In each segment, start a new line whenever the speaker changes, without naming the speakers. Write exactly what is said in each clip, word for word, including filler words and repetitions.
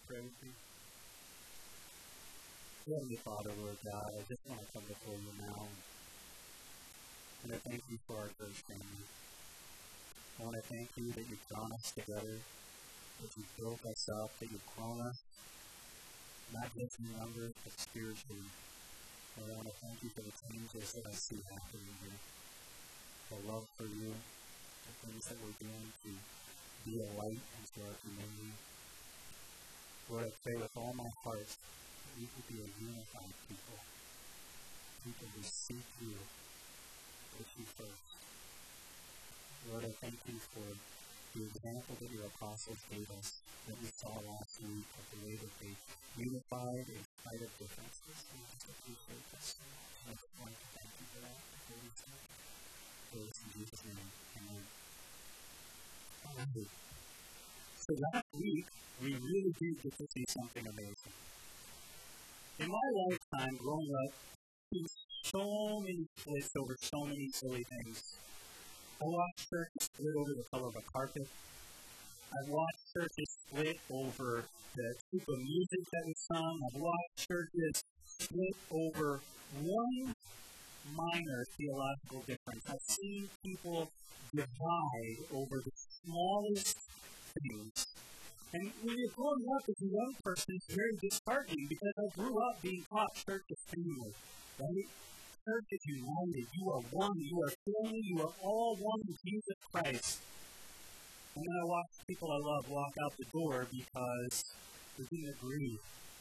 pray with me? Heavenly Father, Lord God, I just want to come before you now. And I thank you for our church family. I want to thank you that you've drawn us together, that you've built us up, that you've grown us, not just in numbers, but spiritually. And I want to thank you for the changes that I see happening here. The love for you, the things that we're doing to be a light into our community. Lord, I pray with all my heart that we could be a unified people. People who seek you, put you first. Lord, I thank you for the example that your apostles gave us, that we saw last week, of the way that they unified in spite of differences. We just appreciate this. And I just want to thank you for that. Holy Spirit. Praise in Jesus' name. Amen. Amen. So last week, we really did get to see something amazing. In my lifetime, growing up, I've seen so many splits over so many silly things. I watched churches split over the color of a carpet. I've watched churches split over the type of music that was sung. I've watched churches split over one minor theological difference. I've seen people divide over the smallest things. And when you're growing up as a young person, it's very disheartening because I grew up being taught church is family, right? Church is united. You are one. You are family. You are all one in Jesus Christ. And then I watch people I love walk out the door because they didn't agree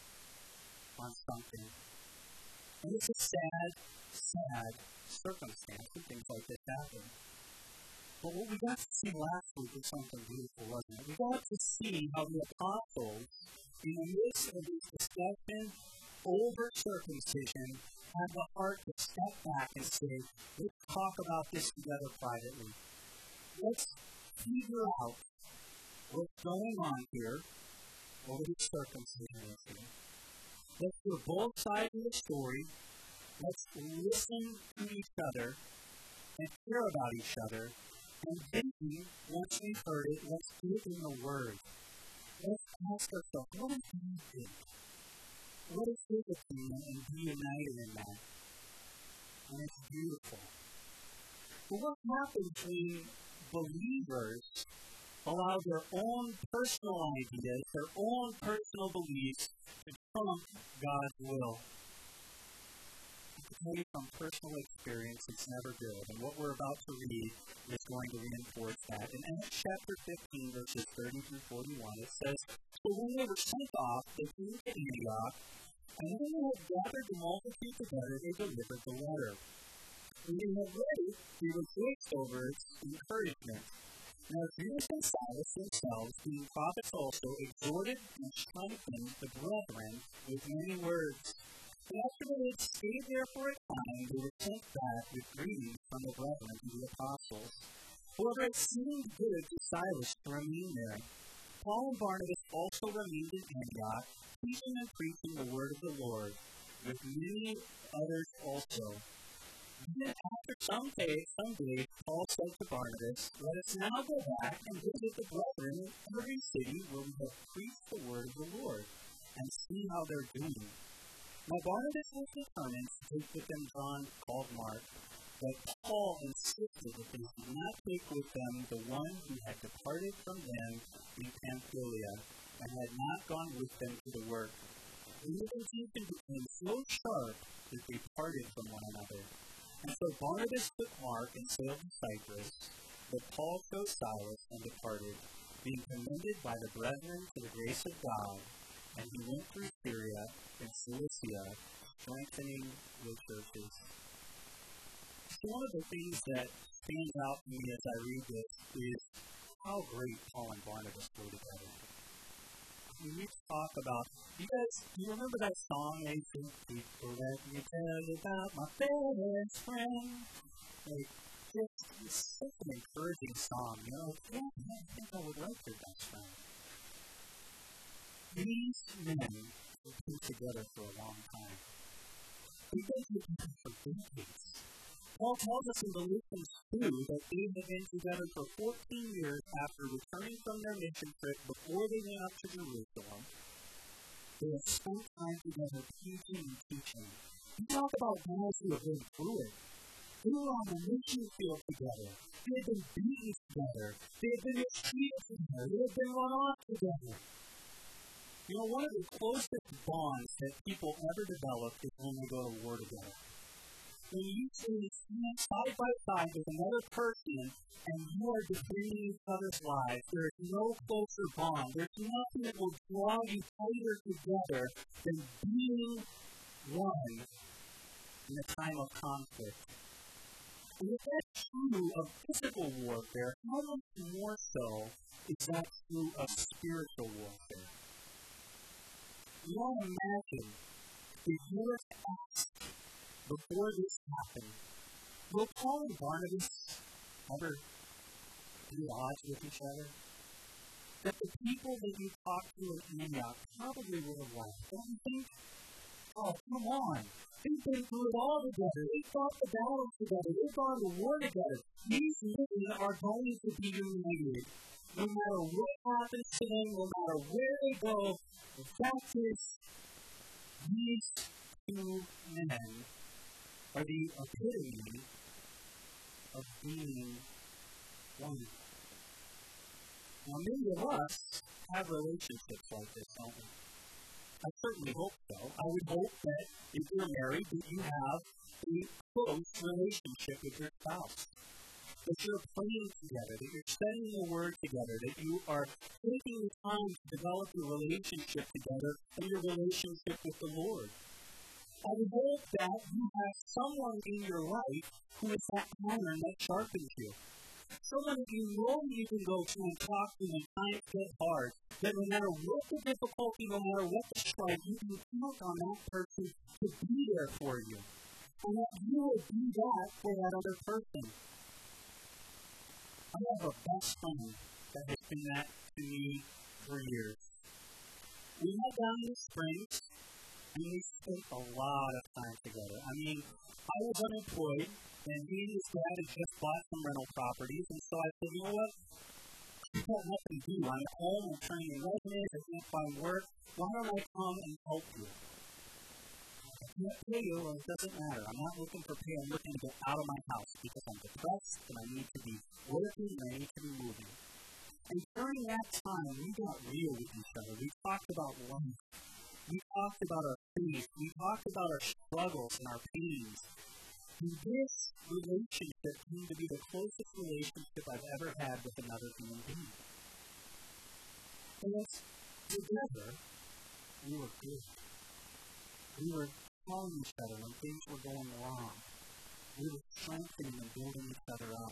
on something. And it's a sad, sad circumstance when things like this happen. But what we got to see last week was something beautiful, wasn't it? We got to see how the apostles, in the midst of this discussion over circumcision, had the heart to step back and say, let's talk about this together privately. Let's figure out what's going on here over the circumcision issue. Let's hear both sides of the story. Let's listen to each other and care about each other. And then, once we've heard it, let's do it in the Word. Let's ask ourselves, what do you think? What is his opinion, and be united in that? And it's beautiful. But what happens when believers allow their own personal ideas, their own personal beliefs to trump God's will? I tell you from personal experience, it's never good. And what we're about to read is going to reinforce that. In Acts chapter fifteen, verses thirty through forty-one, it says, so when they were sent off, they came to Antioch, and when they had gathered the multitude together, they delivered the letter. When they had read it, they rejoiced over its encouragement. Now Judas and Silas themselves, being prophets also, exhorted and strengthened the brethren with many words. And after they had stayed there for a time, they were sent back with greetings from the brethren to the apostles. However, it seemed good to Silas to remain there. Paul and Barnabas also remained in Antioch, teaching and preaching the word of the Lord, with many others also. Then after some days, some days, Paul said to Barnabas, let us now go back and visit the brethren in every city where we have preached the word of the Lord, and see how they're doing. Now Barnabas was determined to take with them John, called Mark, but Paul insisted that they should not take with them the one who had departed from them in Pamphylia, and had not gone with them to the work. And the confusion became so sharp that they parted from one another. And so Barnabas took Mark and sailed to Cyprus, but Paul chose Silas and departed, being commended by the brethren to the grace of God. And he went through Syria and Cilicia, strengthening the churches. So one of the things that stands out to me as I read this is how great Paul and Barnabas were together. When we talk about, you guys, do you remember that song they sing, people, let me tell you about my best friend? Like, it's, it's such an encouraging song, you know? Yeah, I think I would like your best friend. These men have been together for a long time. They've been together for decades. Paul tells us in Galatians two that they had been together for fourteen years after returning from their mission trip before they went up to Jerusalem. They have spent time together teaching and teaching. You talk about guys who have been through it. They were on the mission field together. They have been beaten together. They have been mistreated together. They have been run off together. You know, one of the closest bonds that people ever develop is when they go to war together. When you stand side by side with another person and you are defending each other's lives, there is no closer bond. There's nothing that will draw you tighter together than being one in a time of conflict. And if that's true of physical warfare, how much more so is that true of spiritual warfare? You want to imagine if you were to ask before this happened, will Paul and Barnabas ever be at odds with each other? That the people that you talked to in Antioch probably would have laughed. Don't you think? Oh, come on. They've been through it all together. They fought the battles together. They've gone to war together. These men are going to be united. No matter what happens to them, no matter where they go, the fact is, these two men are the epitome of being one. Now, many of us have relationships like this, don't we? I certainly hope so. I would hope that if you're married, that you have a close relationship with your spouse. That you're praying together, that you're studying the Word together, that you are taking the time to develop your relationship together and your relationship with the Lord. I would hope that you have someone in your life who is that iron that sharpens you. Someone that you know you can go to and talk to when times get hard. That no matter what the difficulty, no matter what the strife, you can count on that person to be there for you. And that you will do that for that other person. I have a best friend that has been that to me for years. We met down in the Springs, and we spent a lot of time together. I mean, I was unemployed, and he and his dad had just bought some rental properties, and so I said, you know what? I've got nothing to do. I'm at home, I'm turning in resumes, I can't find work. Why don't I come and help you? I can't pay you, well, it doesn't matter. I'm not looking for pay. I'm looking to get out of my house because I'm depressed, and I need to be working, and I need to be moving. And during that time, we got real with each other. We talked about life. We talked about our faith. We talked about our struggles and our pains. And this relationship came to be the closest relationship I've ever had with another human being. And together, we were good. We were telling each other when things were going wrong. We were strengthening and building each other up.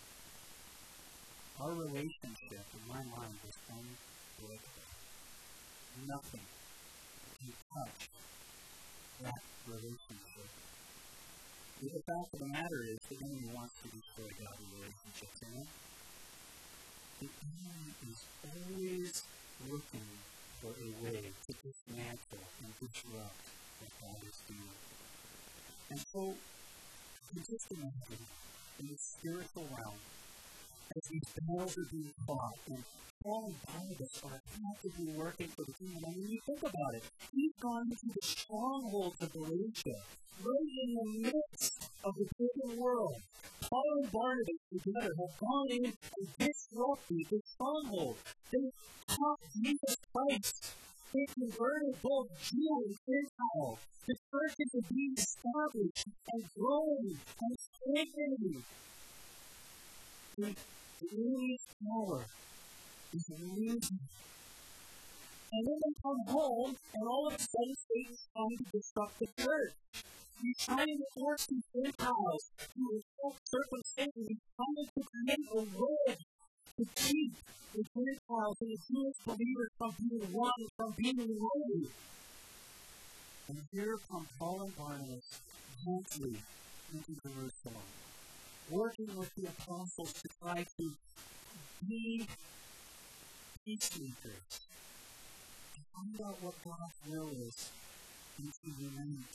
Our relationship, in my mind, was unbreakable. Nothing can touch that relationship. The fact of the matter is, the enemy wants to destroy godly relationships, isn't it? The enemy is always looking for a way to dismantle and disrupt what God is doing. And so, you just imagine, in the spiritual realm, as these battles are being fought, and Paul and Barnabas are actively working for the kingdom. I mean, you think about it. He's gone into the strongholds of Galatia, right in the midst of the pagan world. Paul and Barnabas together have gone in and disrupted the stronghold. They taught Jesus Christ. They converted both Jew and Gentile. The churches are being established and growing and strengthening. And the enemy's power is losing. And then they come home, and all of a sudden, Satan's trying to disrupt the church. He's trying to force these Gentiles to accept circumcision. He's trying to create a wedge to keep the Gentiles and the Jewish believers from being one, from being united. And here come Paul and Barnabas gently into Jerusalem, working with the apostles to try to be peacemakers, to find out what God's will is, and to unite.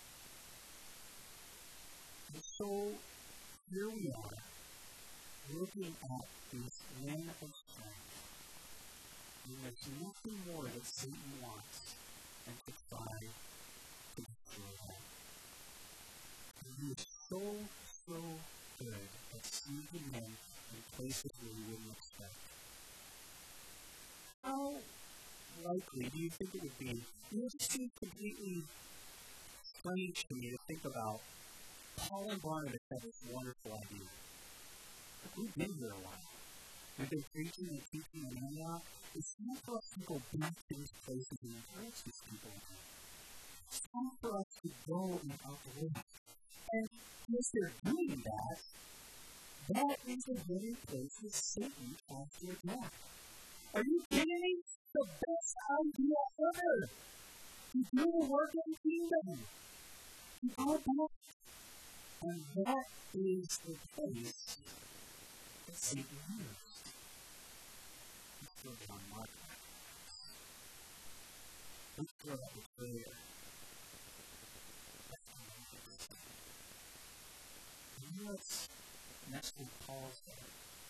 And so, here we are, looking at this men of strength. And there's nothing more that Satan wants and to try to destroy that. And he is so, so good at sneaking in in places where you wouldn't expect. How likely do you think it would be? It would seem completely strange to me to think about. Paul and Barnabas had this wonderful idea. We've been here a while. We've been preaching and teaching in Antioch. It's time for us to go back to these places and encourage these people. It's time for us to go and uplift. And as they're doing that, that is the very place that Satan has to attack. Are you kidding me? The best idea ever! To do the work of the kingdom. To go back. And that is the place that Satan used. Let's go down Mark. Let's go up the prayer. And what's next week Paul said?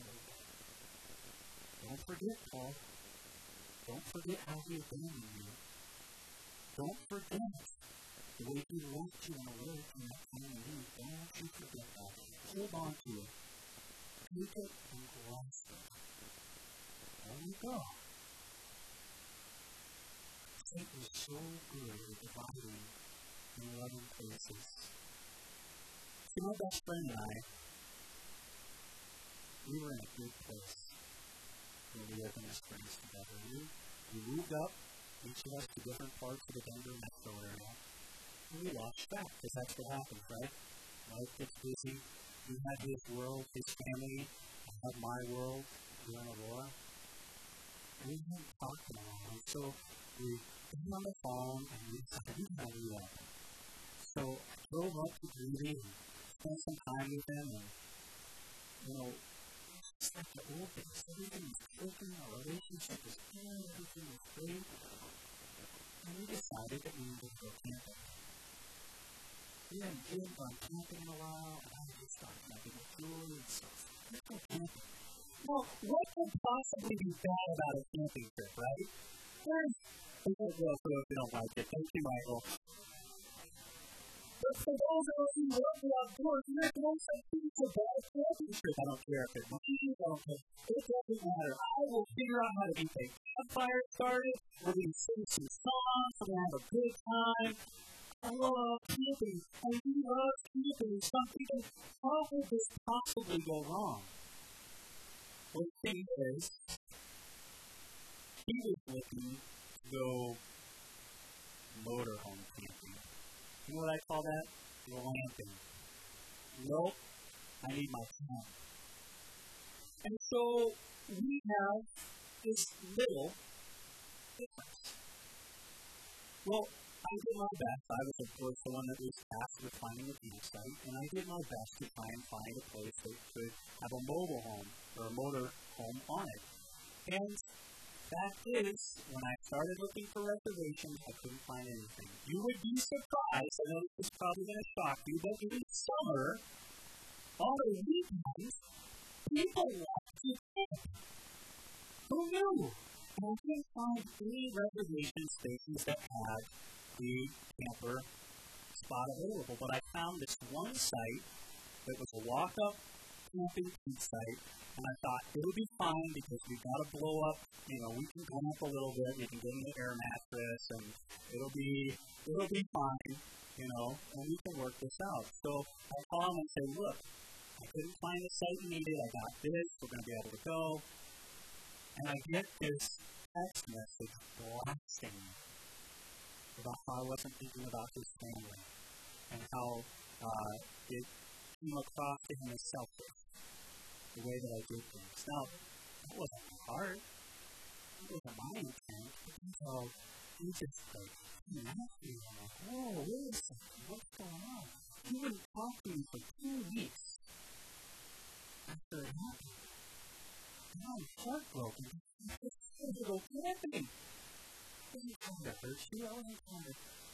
Don't forget, Paul. Don't forget how he abandoned you. Don't forget the way he left you in a way from that time of need. Don't you forget that. Hold on to it. Take it and grasp it. There you go. Satan is so good at dividing in loving places. See, my best friend and I, we were in a good place when we opened this place together. We, we moved up, each of us to different parts of the Denver metro area. And we lost track, because that's what happens, right? Life gets busy. We have his world, his family. I have my world here in Aurora. And we haven't talked in a while. So we got on the phone and we said, we got to meet up. So I drove up to Greeley and spent some time with him. And, you know, it's like the old days. Everything was clicking. Our relationship was good. Everything was great. And we decided that we needed to go camping. We hadn't been on camping in a while, and I just started making a jewelry and stuff. Let's go camping. Well, what could possibly be bad about a camping trip, right? Well, well, so if you don't like it, thank you, Michael. But for those of us who love the outdoors, there's no such thing as a bad camping trip. I don't care if it's me, it doesn't matter. I will figure out how to get a campfire started. We're going to sing some songs. We're going to have a good time. I love camping. I love camping. Some people, how could this possibly go wrong? Well, the thing is, he was looking to go motorhome camping. You know what I call that? Glamping. Nope. I need my tent. And so, we have this little difference. Well, I did my best. I was, of course, the one that was tasked with finding a campsite, and I did my best to try and find a place that could have a mobile home or a motor home on it. And fact is, when I started looking for reservations, I couldn't find anything. You would be surprised. I know this is probably going to shock you, but in summer, on the weekends, people like to camp. Who knew? And I couldn't find any reservation spaces that had the camper spot available, but I found this one site that was a walk-up camping site, and I thought it'll be fine because we've got to blow up, you know, we can glamp a little bit, we can get in the air mattress, and it'll be, it'll be fine, you know, and we can work this out. So I call them and say, look, I couldn't find the site you needed, I got this, we're going to be able to go, and I get this text message blasting me about how I wasn't thinking about his family, and how uh, it came across to him as selfish, the way that I did things. Now, that wasn't my heart. It wasn't my intent. So, he just like, he left me. I'm like, whoa, wait a second, what's going on? He wouldn't talk to me for two weeks after it happened. And I was heartbroken. It's time to go camping. I wasn't trying to hurt you. I wasn't trying to...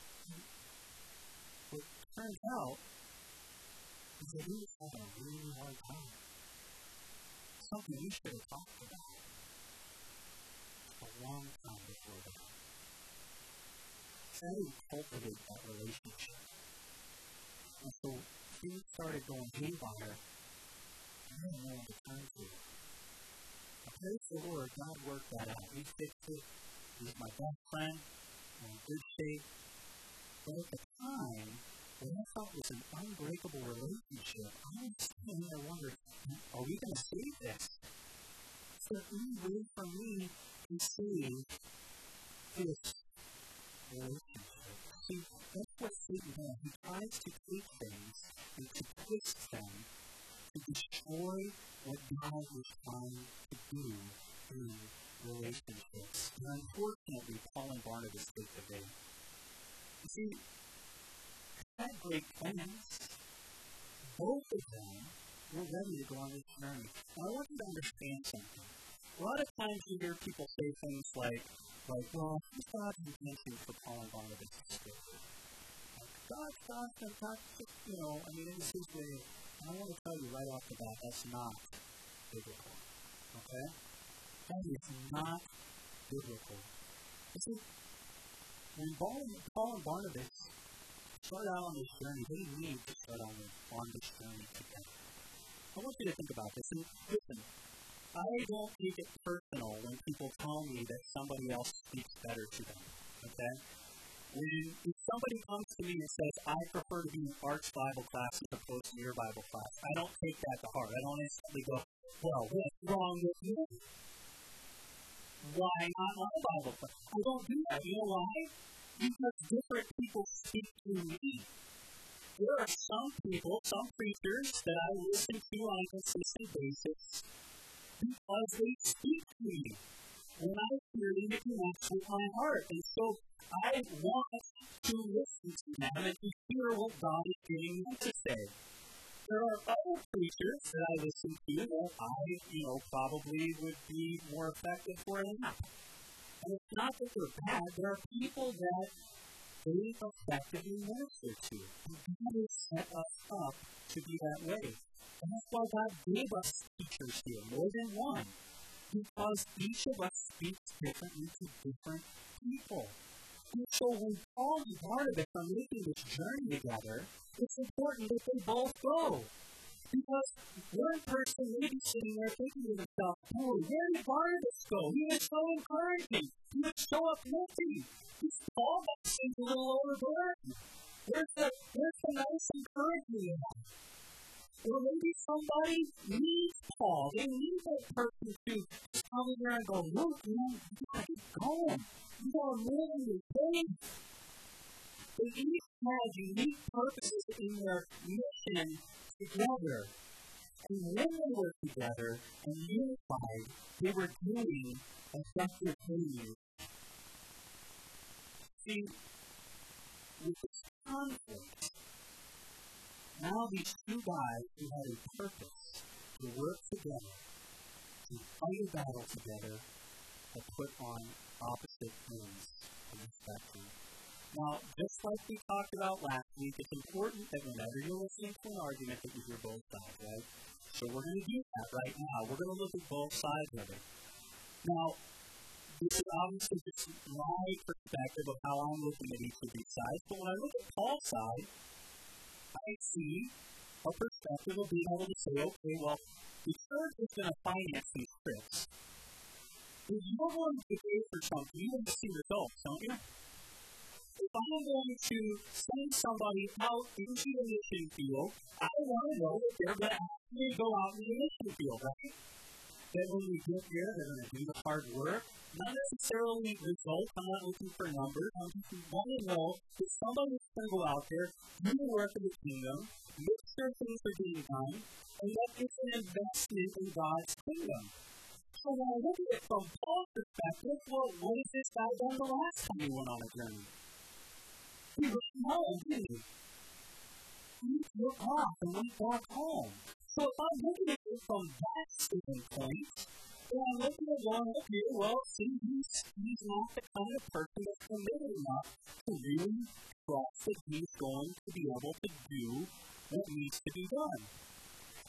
But it turns out, is that he was having a really hard time. Something we should have talked about a long time before that. how do you cultivate that relationship? And so things started going haywire. I didn't know what to turn to. I praise the Lord, God worked that out. He fixed it. He was my best friend. I'm in good shape. But at the time, what I thought was an unbreakable relationship, I was sitting there wondering, are we going to save this? Is there any way for me to save this relationship? See, that's what Satan does. He tries to take things and to twist them to destroy what God was trying to do in relationships. And unfortunately, Paul and Barnabas take the bait. You see, they had great plans. Both of them were ready to go on this journey. And I want you to understand something. A lot of times you hear people say things like, like, well, who's God's intention for Paul and Barnabas to split? God's God's and God's, you know, I mean, it was his way. And I want to tell you right off the bat, that's not biblical. Okay? That is not biblical. You see, when Paul and Barnabas start out on this journey, they need to start on, on this journey together. I want you to think about this. And listen, I don't take it personal when people tell me that somebody else speaks better to them. Okay? When if somebody comes to me and says, I prefer to be in Art's Bible class as opposed to your Bible class, I don't take that to heart. I don't instantly go, well, what's wrong with you? Why not my Bible class? I don't do that. You know why? Because different people speak to me. There are some people, some preachers that I listen to on a consistent basis because they speak to me. When I hear them, it connects with my heart. And so I want to listen to them and to hear what God is giving them to say. There are other preachers that I listen to that I, you know, probably would be more effective for a nap. And it's not that they're bad. There are people that they effectively minister to. And God has set us up to be that way. And that's why God gave us teachers here, more than one. Because each of us speaks differently to different people. And so when Paul and Barnabas are making this journey together, it's important that they both go. Because one person may be sitting there thinking to themselves, boy, where did Barnabas go? He was so encouraging. He was so uplifting. He's Paul that seems a little overburdened. Where's the, where's the nice encouragement in that? Or maybe somebody needs Paul. They need that person to come in there and go, look, man, you gotta keep going. You gotta live in your faith. They each have unique purposes in their mission together. And when they were together and unified, they were doing effective things. See, with this conflict, now these two guys who had a purpose to work together, to fight a battle together, have put on opposite ends of the spectrum. Now, just like we talked about last week, it's important that whenever you're listening to an argument that you hear both sides, right? So we're going to do that right now. We're going to look at both sides of it. Now, this is obviously just my perspective of how I'm looking at each of these sides, but when I look at Paul's side, I see a perspective of being able to say, okay, well, the church is going to finance these trips. If you're going to pay for something, you want to see results, don't you? If I'm going to send somebody out into the mission field, I want to know that they're going to actually go out into the mission field, right? That when we get there, they're going to do the hard work. Not necessarily results. I'm not looking for numbers. I'm just want to know that somebody's going to go out there, do the work of the kingdom, make sure things are being done, and that it's an investment in God's kingdom. So when I look at it from Paul's perspective, well, what has this guy done the last time he went on a journey? He went home, didn't he? He took off and went back home. So if I'm looking at it from that standpoint, then I'm looking at going, okay, well, see, he's, he's not the kind of person that's committed enough to really trust that he's going to be able to do what needs to be done.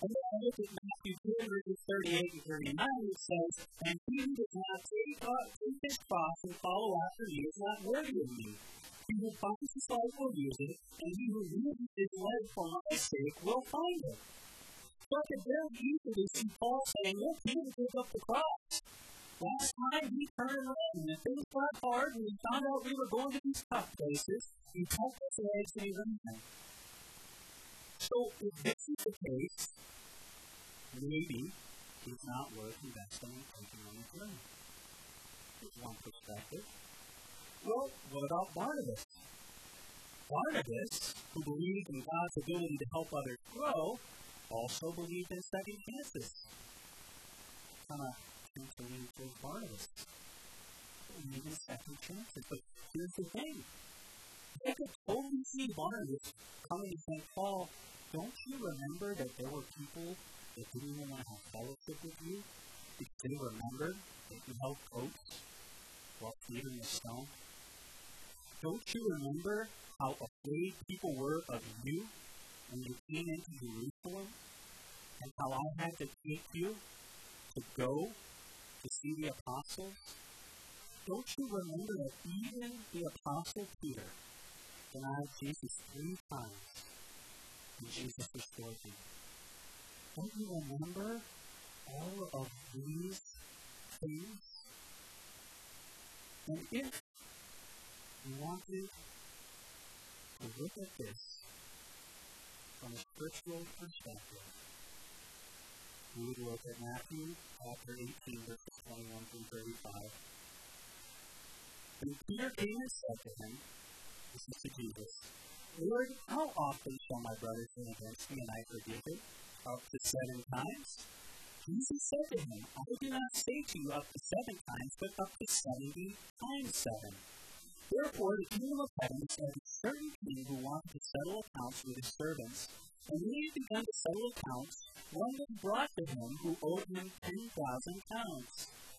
And then I look at Matthew four, verses thirty-eight and thirty-nine, it says, and he who does not take, uh, take his cross and follow after me is not worthy of me. He who finds his life will use it, and he who loses his life for my sake will find it. So I could very easily see Paul saying, look, he didn't give up the cross. Last time he turned around, and things got hard, and we found out we were going to these tough places, he cut his legs and he ran. So if this is the case, maybe he's not worth investing in taking on his own. There's one perspective. Well, what about Barnabas? Barnabas, who believed in God's ability to help others grow, also believed in second chances. Kind of continuing to Barnabas. Believe in second chances. But here's the thing. I could totally see Barnabas coming and saying, Paul, don't you remember that there were people that didn't even want to have fellowship with you because they remembered that you held coats while feeding the stone? Don't you remember how afraid people were of you when you came into Jerusalem? And how I had to take you to go to see the apostles? Don't you remember that even the apostle Peter denied Jesus three times and Jesus restored him? Don't you remember all of these things? And if you wanted to look at this from a spiritual perspective, we would look at Matthew chapter eighteen, verses twenty-one through thirty-five. And Peter came and said to him, this is to Jesus, Lord, how often shall my brother sin against me and I forgive him? Up to seven times? Jesus said to him, I do not say to you up to seven times, but up to seventy times seven. Therefore, the kingdom of heaven is like a certain king who wanted to settle accounts with his servants. And when he had begun to settle accounts, one was brought to him who owed him ten thousand pounds.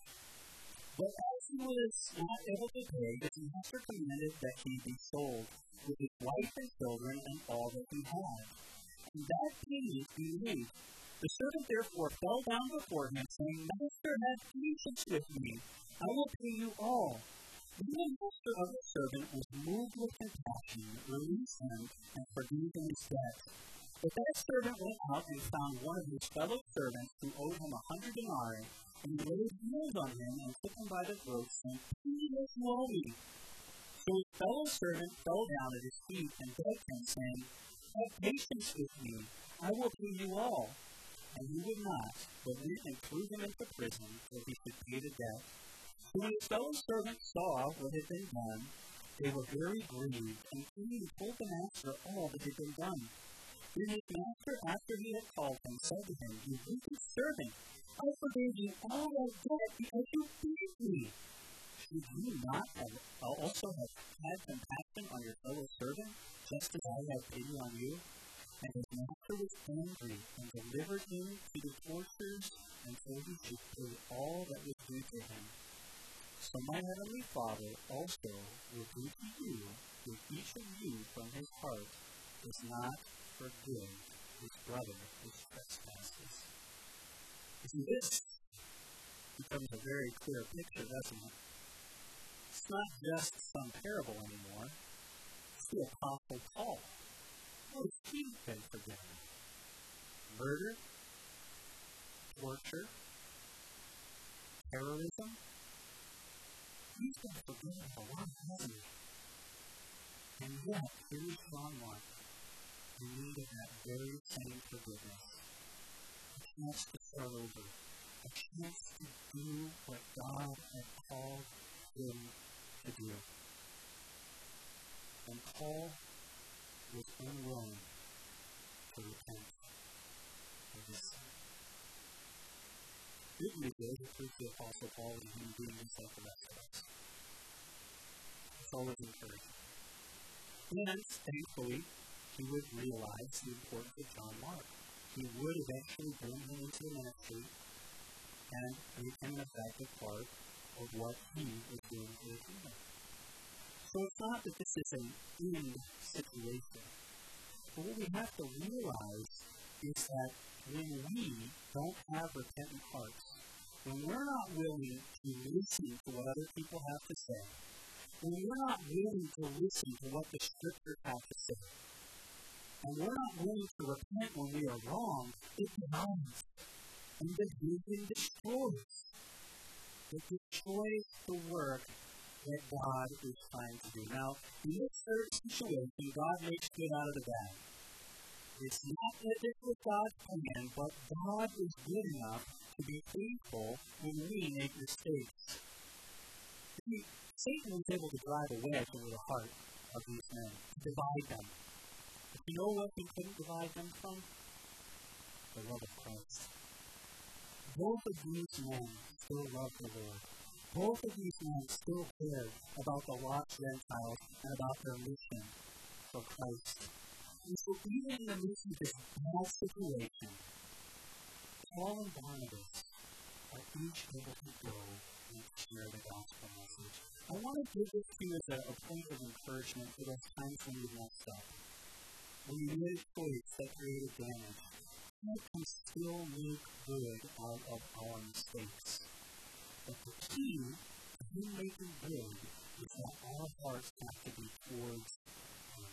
But as he was not able to pay, his master commanded that he be sold, with his wife and children and all that he had. And that payment he made. The servant therefore fell down before him, saying, Master, have patience with me. I will pay you all. Then the master of the servant was moved with compassion, released him, and forgave him his debt. But that servant went out and found one of his fellow servants who owed him a hundred denarii, and he laid hands on him and took him by the throat, saying, Pay this you owe me. So his fellow servant fell down at his feet and begged him, saying, Have patience with me, I will pay you all. And he would not, but went and threw him into prison till he should pay the debt. So when his fellow servants saw what had been done, they were very grieved, and came and told the master all that had been done. Then his master, after he had called him, said to him, You wicked servant, I forgave you all thy debt because you paid me. Should you not have also have had compassion on your fellow servant, just as I have pity on you? And his master was angry, and delivered him to the torturers until he should pay all that was due to him. So my heavenly Father also will do to you, if each of you from his heart does not forgive his brother his trespasses. You see, this becomes a very clear picture, doesn't it? It's not just some parable anymore. It's the Apostle Paul. What has he been forgiven? Murder, torture, terrorism. He's been forgiven for one, hasn't he? And yet, here is John Mark, in need of that very same forgiveness. A chance to start over. A chance to do what God had called him to do. And Paul was unwilling to repent of his sin. It would be good to preach the Apostle Paul as a human being just like the rest of us. It's always encouraging. And, thankfully, he would realize the importance of John Mark. He would eventually bring him into the ministry and make him an effective part of what he was doing for the kingdom. So it's not that this is an end situation. But what we have to realize is that when we don't have repentant hearts, when we're not willing to listen to what other people have to say, when we're not willing to listen to what the Scriptures have to say, and we're not willing to repent when we are wrong, it divides. And division destroys. It destroys the work that God is trying to do. Now, in this third situation, God makes good out of the bad. It's not that this was God's plan, but God is good enough to be faithful when we make mistakes. See, Satan was able to drive a wedge into the heart of these men, to divide them. But you know what he couldn't divide them from? The love of Christ. Both of these men still love the Lord. Both of these men still care about the lost Gentiles and about their mission for Christ. And so even in the midst of this bad situation, Paul and Barnabas are each able to go and share the gospel message. I want to give this to you as a, a point of encouragement for those times when you messed up. When you made a choice that created damage, we can still make good out of our mistakes. But the key to making good is that our hearts have to be towards Him.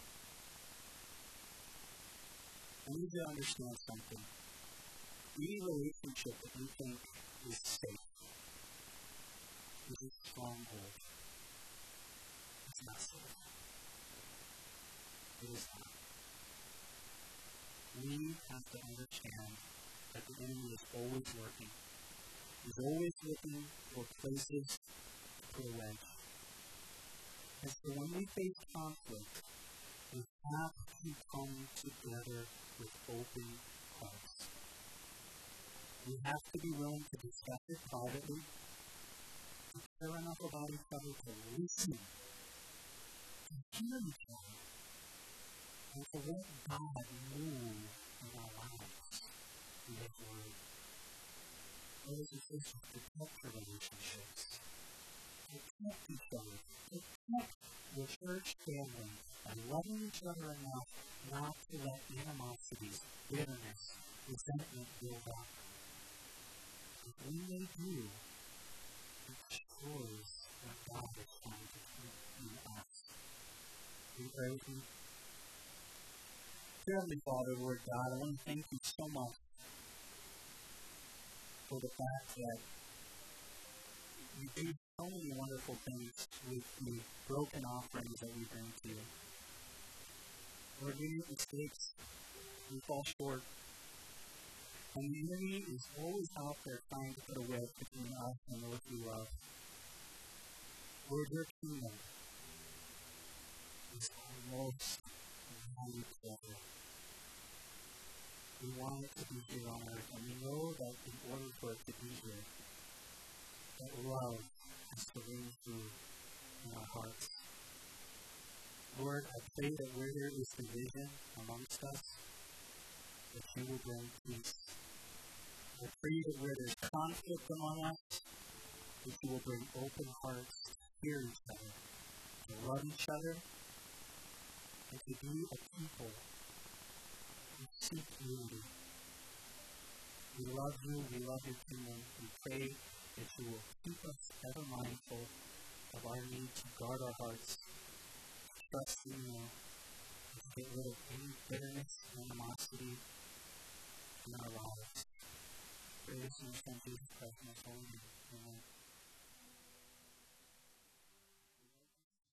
We need to understand something. Any relationship that we think is safe is a stronghold. It's not safe. It is not. We have to understand that the enemy is always working. He's always looking for places to put a wedge. And so when we face conflict, we have to come together with open hearts. We have to be willing to discuss it privately, to care enough about each other to listen, to hear each other, and to let God move in our lives in His Word. Brothers and sisters, protect your relationships. Protect each other. Protect your church family by loving each other enough not to let animosity, bitterness, resentment build up. If we may do, it destroys what God is trying to do in us. We pray with you. Dear Heavenly Father, Lord God, I want to thank you so much for the fact that you do so many wonderful things with the broken offerings that we bring to you. Lord, we make mistakes, we fall short, and the enemy is always out there trying to put a wedge between us and those we love. Lord, your kingdom is our most valued treasure. We want it to be here on earth, and we know that in order for it to be here, that love has to ring through in our hearts. Lord, I pray that where there is division amongst us, that you will bring peace. I pray that where there's conflict among us, that you will bring open hearts to hear each other, to love each other, and to be a people who seek unity. We love you, we love your kingdom. We pray that you will keep us ever mindful of our need to guard our hearts, trust in you, and get rid of any bitterness and animosity in our lives. Praise and thank you for Jesus Christ, my holy name. Amen.